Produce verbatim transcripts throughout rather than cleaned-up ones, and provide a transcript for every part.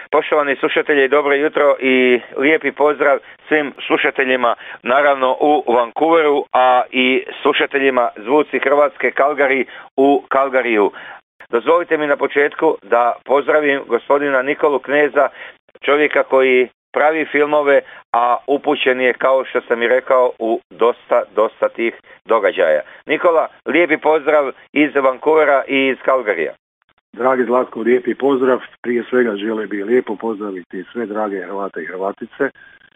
Poštovani slušatelji, dobro jutro i lijepi pozdrav svim slušateljima naravno u Vancouveru, a i slušateljima Zvuci Hrvatske Calgary u Calgaryju. Dozvolite mi na početku da pozdravim gospodina Nikolu Kneza, čovjeka koji pravi filmove, a upućen je, kao što sam i rekao, u dosta, dosta tih događaja. Nikola, lijepi pozdrav iz Vancouvera i iz Calgaryja. Dragi Zlatko, lijepi pozdrav. Prije svega želio bih lijepo pozdraviti sve drage Hrvate i Hrvatice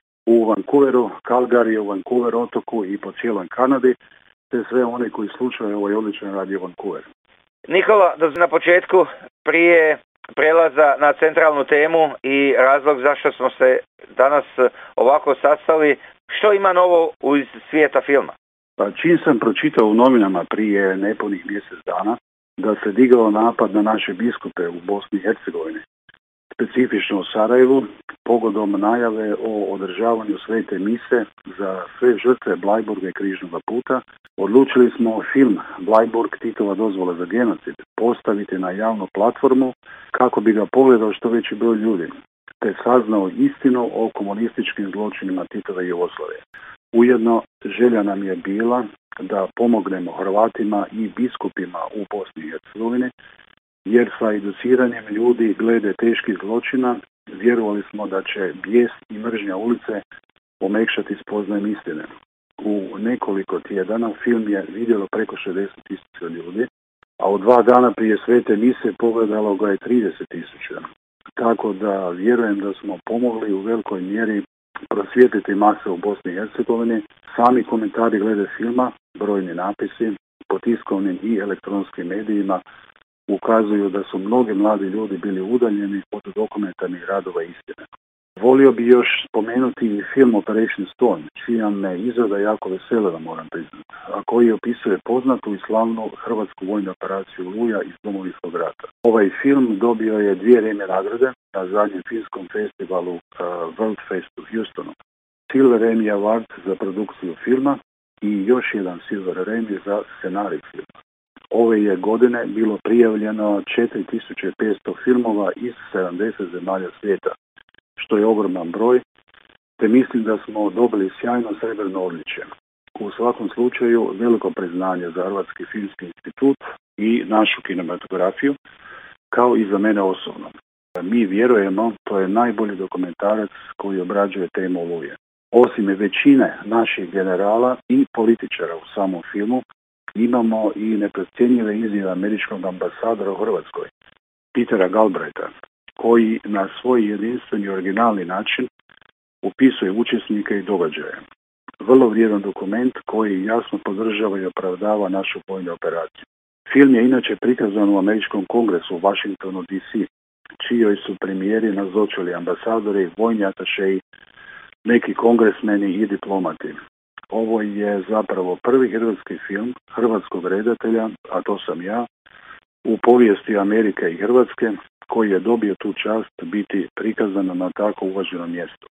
u Vancouveru, Calgaryju, Vancouver otoku i po cijeloj Kanadi, te sve one koji slušaju ovaj odličan radio Vancouver. Nikola, na početku, prije prelaza na centralnu temu i razlog zašto smo se danas ovako sastali, što ima novo iz svijeta filma? Pa čim sam pročitao u novinama prije nepunih mjesec dana da se digao napad na naše biskupe u Bosni i Hercegovini, specifično u Sarajevu, pogodom najave o održavanju svete mise za sve žrtve Bleiburga i Križnog puta, odlučili smo film Bleiburg, Titova dozvola za genocid, postaviti na javnu platformu kako bi ga pogledao što veći broj ljudi, te saznao istinu o komunističkim zločinima Titove Jugoslavije. Ujedno želja nam je bila da pomognemo Hrvatima i biskupima u Bosni i Hercegovini, jer sa educiranjem ljudi glede teških zločina vjerovali smo da će bijes i mržnja ulice omekšati spoznajem istine. U nekoliko tjedana film je vidjelo preko šezdeset tisuća ljudi, a u dva dana prije svete mise pogledalo ga je trideset tisuća. Tako da vjerujem da smo pomogli u velikoj mjeri prosvijetliti mase u Bosni i Hercegovini. Sami komentari glede filma, brojni napisi po tiskovnim i elektronskim medijima ukazuju da su mnogi mladi ljudi bili udaljeni od dokumentarnih radova istine. Volio bi još spomenuti film Operation Storm, čija me izrada jako veselila, moram priznati, a koji opisuje poznatu i slavnu hrvatsku vojnu operaciju Oluja iz Domovinskog rata. Ovaj film dobio je dvije Emmy nagrade na zadnjem filmskom festivalu uh, World Fest u Houstonu. Silver Emmy Award za produkciju filma i još jedan Silver Emmy za scenarij filma. Ove je godine bilo prijavljeno četiri tisuće petsto filmova iz sedamdeset zemalja svijeta, što je ogroman broj, te mislim da smo dobili sjajno srebrno odličje. U svakom slučaju veliko priznanje za Hrvatski filmski institut i našu kinematografiju, kao i za mene osobno. Mi vjerujemo, to je najbolji dokumentarac koji obrađuje temu Oluje. Osim većine naših generala i političara u samom filmu, imamo i neprocjenjive izjave američkog ambasadora u Hrvatskoj, Petera Galbraitha, koji na svoj jedinstveni originalni način opisuje učesnike i događaje. Vrlo vrijedan dokument koji jasno podržava i opravdava našu vojnu operaciju. Film je inače prikazan u Američkom kongresu u Washingtonu D C, čijoj su premijeri nazočili ambasadori, vojni atašeji, neki kongresmeni i diplomati. Ovo je zapravo prvi hrvatski film hrvatskog redatelja, a to sam ja, u povijesti Amerike i Hrvatske, koji je dobio tu čast biti prikazan na tako uvaženom mjestu.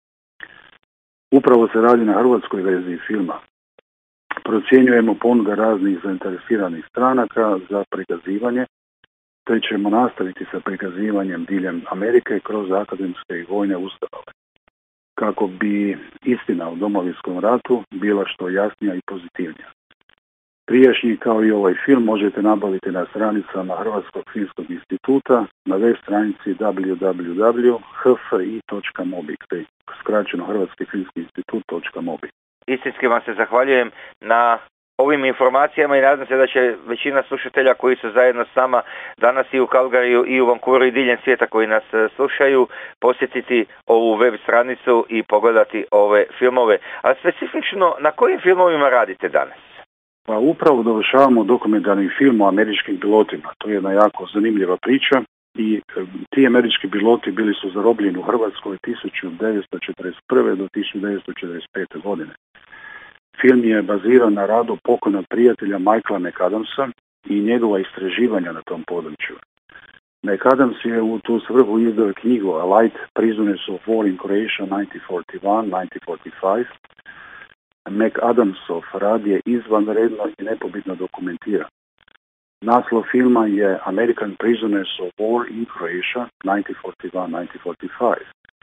Upravo se radi na hrvatskoj verziji filma. Procjenjujemo ponuda raznih zainteresiranih stranaka za prikazivanje, te ćemo nastaviti sa prikazivanjem diljem Amerike kroz akademske i vojne ustanove, kako bi istina o Domovinskom ratu bila što jasnija i pozitivnija. Prijašnji kao i ovaj film možete nabaviti na stranicama Hrvatskog filmskog instituta na web stranici w w w točka h f i točka mobi, skraćeno Hrvatski filmski institut točka mobi. Istinski vam se zahvaljujem na ovim informacijama i nadam se da će većina slušatelja koji su zajedno s nama danas i u Calgaryju i u Vancouveru i diljem svijeta koji nas slušaju posjetiti ovu web stranicu i pogledati ove filmove. A specifično, na kojim filmovima radite danas? Pa upravo dovršavamo dokumentarni film o američkim pilotima. To je jedna jako zanimljiva priča i e, ti američki piloti bili su zarobljeni u Hrvatskoj tisuću devetsto četrdeset prve do tisuću devetsto četrdeset pete godine. Film je baziran na radu pokojnog prijatelja Michaela McAdamsa i njegova istraživanja na tom području. McAdams je u tu svrhu izdao knjigu A Light Prisoners of War in Croatia nineteen forty-one to nineteen forty-five. McAdamsov rad je izvanredno i nepobitno dokumentiran. Naslov filma je American Prisoners of War in Croatia nineteen forty-one to nineteen forty-five.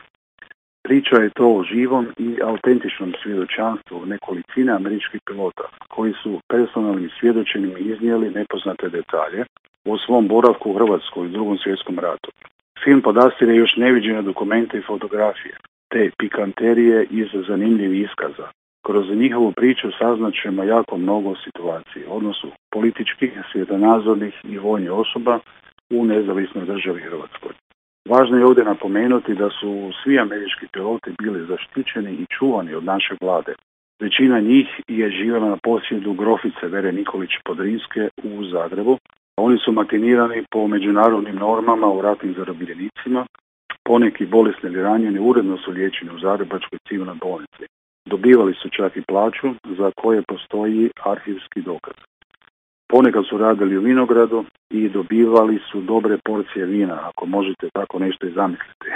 Priča je to o živom i autentičnom svjedočanstvu nekolicine američkih pilota koji su personalnim svjedočenjem iznijeli nepoznate detalje o svom boravku u Hrvatskoj u Drugom svjetskom ratu. Film podastire još neviđene dokumente i fotografije, te pikanterije iz zanimljivih iskaza. Kroz njihovu priču saznaćemo jako mnogo situacija, odnosu političkih, svjetonazornih i vojnih osoba u nezavisnoj državi Hrvatskoj. Važno je ovdje napomenuti da su svi američki piloti bili zaštićeni i čuvani od naše vlade. Većina njih je živjela na posjedu grofice Vere Nikolić Podrinske u Zagrebu. Oni su makinirani po međunarodnim normama u ratnim zarobljenicima. Poneki bolesni ili ranjeni uredno su liječeni u Zagrebačkoj civilnoj bolnici. Dobivali su čak i plaću za koje postoji arhivski dokaz. Ponekad su radili u vinogradu i dobivali su dobre porcije vina, ako možete tako nešto i zamisliti.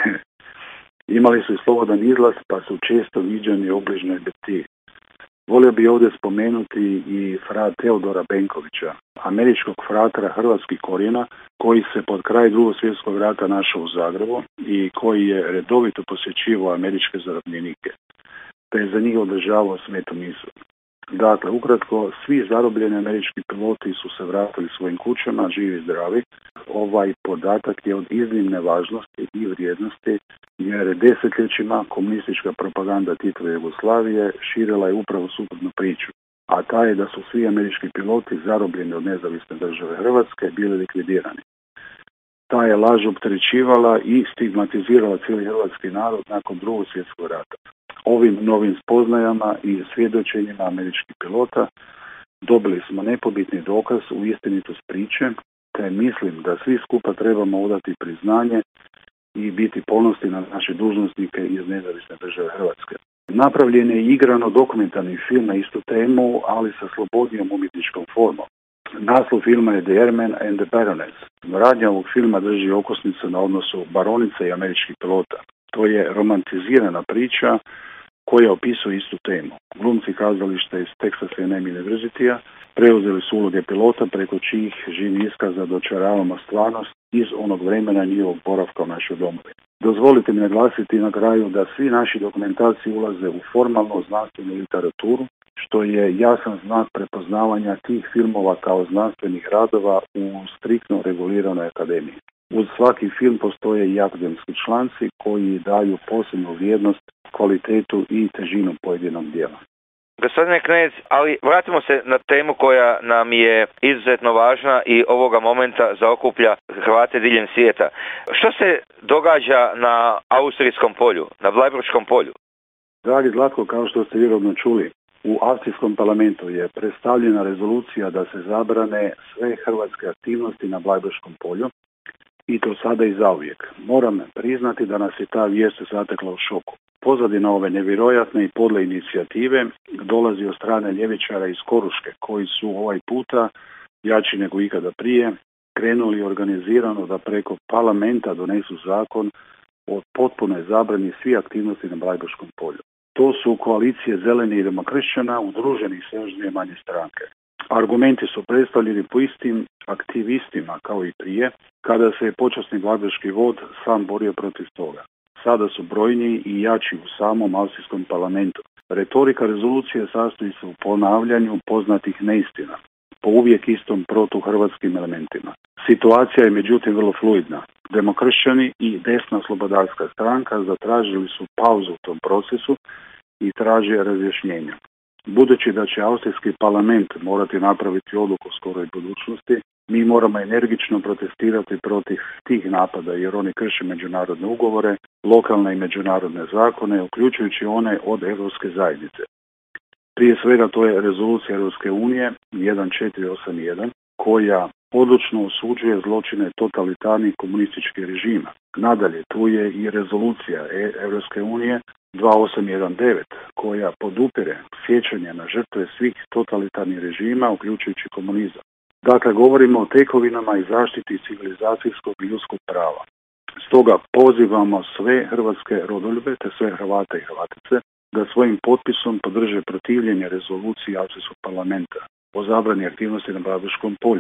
Imali su i slobodan izlaz, pa su često viđani u obližnjoj birtiji. Volio bi ovdje spomenuti i fra Teodora Benkovića, američkog fratra hrvatskih korijena, koji se pod kraj Drugog svjetskog rata našao u Zagrebu i koji je redovito posjećivao američke zarobljenike, te je za njih održavao svetu misu. Dakle, ukratko, svi zarobljeni američki piloti su se vratili svojim kućama, živi i zdravi. Ovaj podatak je od iznimne važnosti i vrijednosti, jer desetljećima komunistička propaganda Titove Jugoslavije širila je upravo suprotnu priču, a ta je da su svi američki piloti zarobljeni od nezavisne države Hrvatske bili likvidirani. Ta je laž opterećivala i stigmatizirala cijeli hrvatski narod nakon Drugog svjetskog rata. Ovim novim spoznajama i svjedočenjima američkih pilota dobili smo nepobitni dokaz u istinitost priče, te mislim da svi skupa trebamo odati priznanje i biti ponosni na naše dužnosnike iz nezavisne države Hrvatske. Napravljen je igrano dokumentarni film na istu temu, ali sa slobodnijom umjetničkom formom. Naslov filma je The Airman and the Baroness. Radnja ovog filma drži okosnicu na odnosu baronice i američkih pilota. To je romantizirana priča koja opisuje istu temu. Glumci kazališta iz Texas A and M University-a preuzeli su uloge pilota preko čijih živi iskaza dočaravamo stvarnost iz onog vremena njihovog boravka u našoj domovini. Dozvolite mi naglasiti na kraju da svi naši dokumentarci ulaze u formalnu znanstvenu literaturu, što je jasan znak prepoznavanja tih filmova kao znanstvenih radova u striktno reguliranoj akademiji. Uz svaki film postoje i akademski članci koji daju posebnu vrijednost, kvalitetu i težinu pojedinog dijela. Gospodine Knez, ali vratimo se na temu koja nam je izuzetno važna i ovoga momenta zaokuplja Hrvate diljem svijeta. Što se događa na Austrijskom polju, na Blajburškom polju? Dragi Zlatko, kao što ste vjerojatno čuli, u Austrijskom parlamentu je predstavljena rezolucija da se zabrane sve hrvatske aktivnosti na Blajburškom polju, i to sada i zauvijek. Moram priznati da nas je ta vijest zatekla u šoku. Pozadina ove nevjerojatne i podle inicijative dolazi od strane ljevičara iz Koruške, koji su ovaj puta, jači nego ikada prije, krenuli organizirano da preko parlamenta donesu zakon o potpunoj zabrani svih aktivnosti na Blajburškom polju. To su koalicije Zeleni i Demokršćana udruženi s još dvije manje stranke. Argumenti su predstavljeni po istim aktivistima kao i prije, kada se je počasni blajburški vod sam borio protiv toga. Sada su brojniji i jači u samom austrijskom parlamentu. Retorika rezolucije sastoji se u ponavljanju poznatih neistina, po uvijek istom protuhrvatskim elementima. Situacija je međutim vrlo fluidna. Demokršćani i desna slobodarska stranka zatražili su pauzu u tom procesu i traže razjašnjenja. Budući da će austrijski parlament morati napraviti odluku u skoroj budućnosti, mi moramo energično protestirati protiv tih napada jer oni krše međunarodne ugovore, lokalne i međunarodne zakone, uključujući one od Europske zajednice. Prije svega to je rezolucija Europske unije jedan četiri osam jedan koja odlučno osuđuje zločine totalitarnih komunističkih režima. Nadalje, tu je i rezolucija Europske unije dva osam jedan devet koja podupire sjećanje na žrtve svih totalitarnih režima, uključujući komunizam. Dakle, govorimo o tekovinama i zaštiti civilizacijskog i ljudskog prava. Stoga pozivamo sve hrvatske rodoljube, te sve Hrvate i Hrvatice, da svojim potpisom podrže protivljenje rezoluciji Austrijskog parlamenta o zabrani aktivnosti na Blajburškom polju.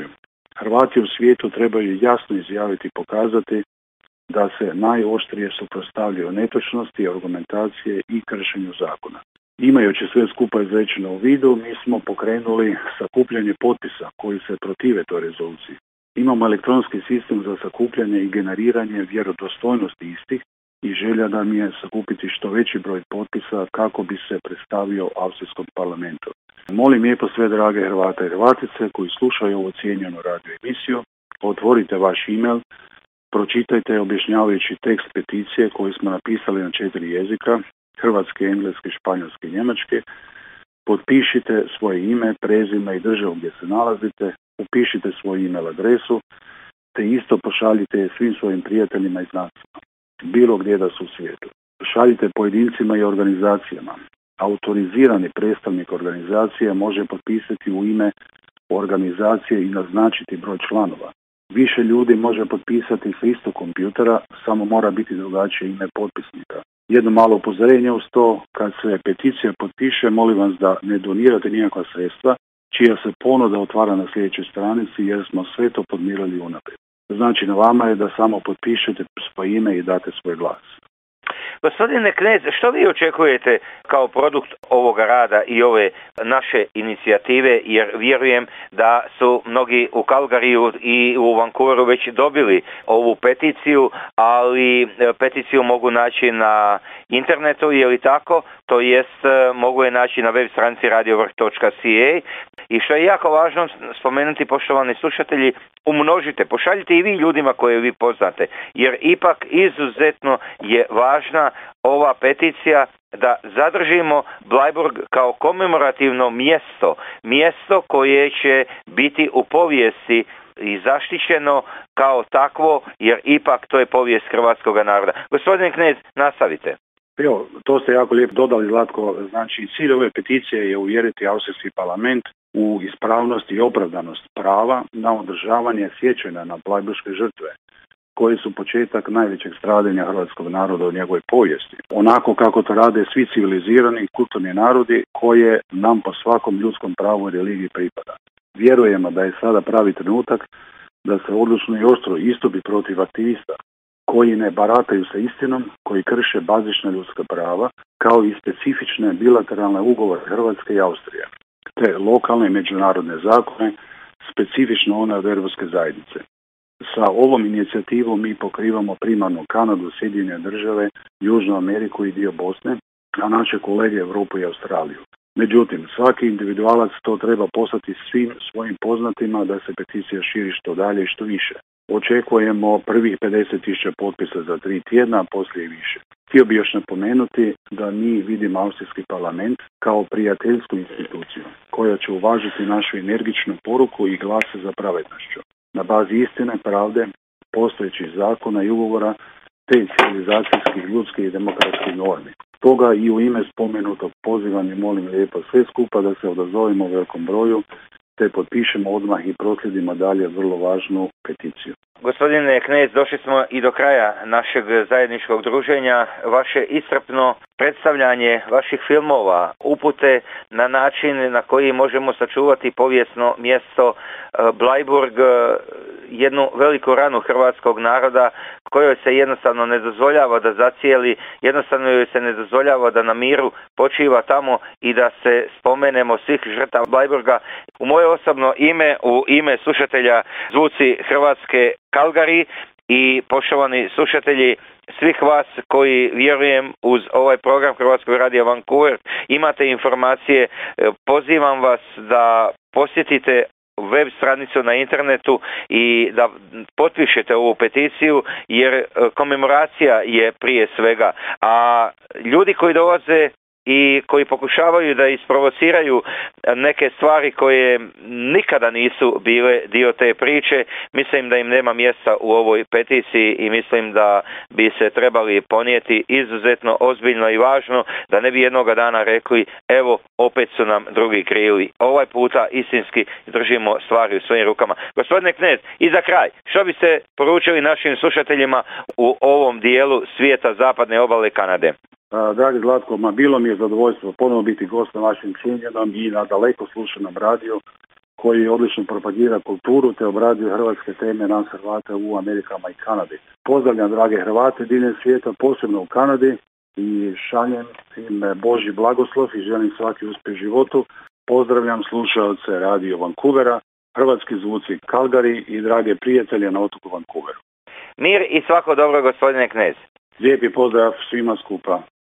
Hrvati u svijetu trebaju jasno izjaviti i pokazati da se najoštrije suprotstavljaju netočnosti, argumentacije i kršenju zakona. Imajući sve skupa izrečeno u vidu, mi smo pokrenuli sakupljanje potpisa koji se protive toj rezoluciji. Imamo elektronski sistem za sakupljanje i generiranje vjerodostojnosti istih i želja nam je sakupiti što veći broj potpisa kako bi se predstavio Austrijskom parlamentu. Molim lijepo sve drage Hrvate i Hrvatice koji slušaju ovu cijenjenu radio emisiju, otvorite vaš email, pročitajte objašnjavajući tekst peticije koju smo napisali na četiri jezika, hrvatski, engleski, španjolski i njemački, potpišite svoje ime, prezime i državu gdje se nalazite, upišite svoju email adresu, te isto pošaljite svim svojim prijateljima i znacima, bilo gdje da su u svijetu. Šaljite pojedincima i organizacijama. Autorizirani predstavnik organizacije može potpisati u ime organizacije i naznačiti broj članova. Više ljudi može potpisati s istog kompjutera, samo mora biti drugačije ime potpisnika. Jedno malo upozorenje uz to, kad se peticija potpiše, molim vas da ne donirate nikakva sredstva, čija se ponuda otvara na sljedećoj stranici jer smo sve to podmirali unaprijed. Znači na vama je da samo potpišete svoje ime i date svoj glas. Gospodine Knez, što vi očekujete kao produkt ovoga rada i ove naše inicijative, jer vjerujem da su mnogi u Calgaryju i u Vancouveru već dobili ovu peticiju, ali peticiju mogu naći na internetu, je li tako? To jest, mogu je naći na web stranici radio vrh točka c a i što je jako važno spomenuti, poštovani slušatelji, umnožite, pošaljite i vi ljudima koje vi poznate, jer ipak izuzetno je važna ova peticija da zadržimo Bleiburg kao komemorativno mjesto, mjesto koje će biti u povijesti i zaštićeno kao takvo, jer ipak to je povijest hrvatskog naroda. Gospodin Knez, nastavite. Evo, to ste jako lijepo dodali, Zlatko. Znači, cilj ove peticije je uvjeriti Austrijski parlament u ispravnost i opravdanost prava na održavanje sjećanja na blajburške žrtve, koji su početak najvećeg stradanja hrvatskog naroda u njegovoj povijesti. Onako kako to rade svi civilizirani i kulturni narodi koje nam po svakom ljudskom pravu i religiji pripada. Vjerujemo da je sada pravi trenutak da se odlučno i oštro istupi protiv aktivista koji ne barataju sa istinom, koji krše bazična ljudska prava, kao i specifične bilateralne ugovore Hrvatske i Austrije, te lokalne i međunarodne zakone, specifično one od Europske zajednice. Sa ovom inicijativom mi pokrivamo primarno Kanadu, Sjedinjene države, Južnu Ameriku i dio Bosne, a naše kolege Europu i Australiju. Međutim, svaki individualac to treba poslati svim svojim poznatima da se peticija širi što dalje i što više. Očekujemo prvih pedeset tisuća potpisa za tri tjedna, a poslije i više. Htio bih još napomenuti da mi vidimo Austrijski parlament kao prijateljsku instituciju koja će uvažiti našu energičnu poruku i glase za pravednošću na bazi istine, pravde, postojećih zakona i ugovora te civilizacijskih, ljudskih i demokratskih normi. Toga i u ime spomenutog pozivam i molim lijepo sve skupa da se odazovemo u velikom broju te potpišemo odmah i proslijedimo dalje vrlo važnu peticiju. Gospodine Knez, došli smo i do kraja našeg zajedničkog druženja. Vaše iscrpno predstavljanje vaših filmova, upute na način na koji možemo sačuvati povijesno mjesto Bleiburg, jednu veliku ranu hrvatskog naroda kojoj se jednostavno ne dozvoljava da zacijeli, jednostavno joj se ne dozvoljava da na miru počiva tamo i da se spomenemo svih žrtava Bleiburga. U moje osobno ime, u ime slušatelja Zvuci Hrvatske Calgary i poštovani slušatelji svih vas koji vjerujem uz ovaj program Hrvatskog radija Vancouver imate informacije, pozivam vas da posjetite web stranicu na internetu i da potpišete ovu peticiju jer komemoracija je prije svega, a ljudi koji dolaze i koji pokušavaju da isprovociraju neke stvari koje nikada nisu bile dio te priče, mislim da im nema mjesta u ovoj peticiji i mislim da bi se trebali ponijeti izuzetno ozbiljno i važno, da ne bi jednoga dana rekli evo opet su nam drugi krivi. Ovaj puta istinski držimo stvari u svojim rukama. Gospodine Knez, i za kraj, što biste poručili našim slušateljima u ovom dijelu svijeta zapadne obale Kanade? Dragi Zlatko, ma bilo mi je zadovoljstvo ponovno biti gost na vašem cijenjenom i na daleko slušanom radiju koji odlično propagira kulturu te obrađuje hrvatske teme nas Hrvata u Amerikama i Kanadi. Pozdravljam drage Hrvate diljem svijeta, posebno u Kanadi, i šaljem im Božji blagoslov i želim svaki uspjeh životu. Pozdravljam slušalce Radio Vancouvera, Hrvatski zvuci Calgary i drage prijatelje na otoku Vancouveru. Mir i svako dobro, gospodine Knez. Lijepi pozdrav svima skupa.